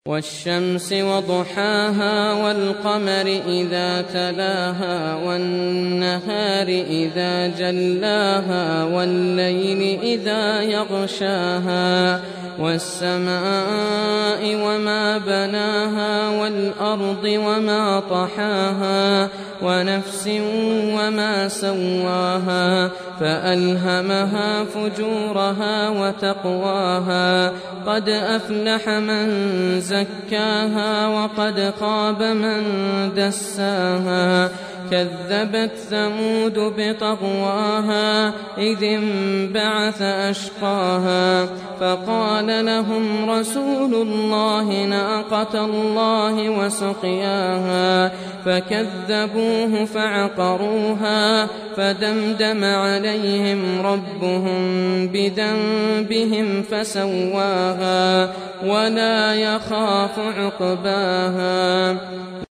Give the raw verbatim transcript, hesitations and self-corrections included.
والشمس وضحاها والقمر إذا تلاها والنهار إذا جلاها والليل إذا يغشاها والسماء وما بناها والأرض وما طحاها ونفس وما سواها فألهمها فجورها وتقواها قد أفلح من زكاها وقد خاب من دساها كذبت ثمود بطغواها إذ انبعث أشقاها فقال لهم رسول الله ناقة الله وسقياها فكذبوه فعقروها فدمدم عليهم ربهم بذنبهم فسواها ولا يخاف عقباها.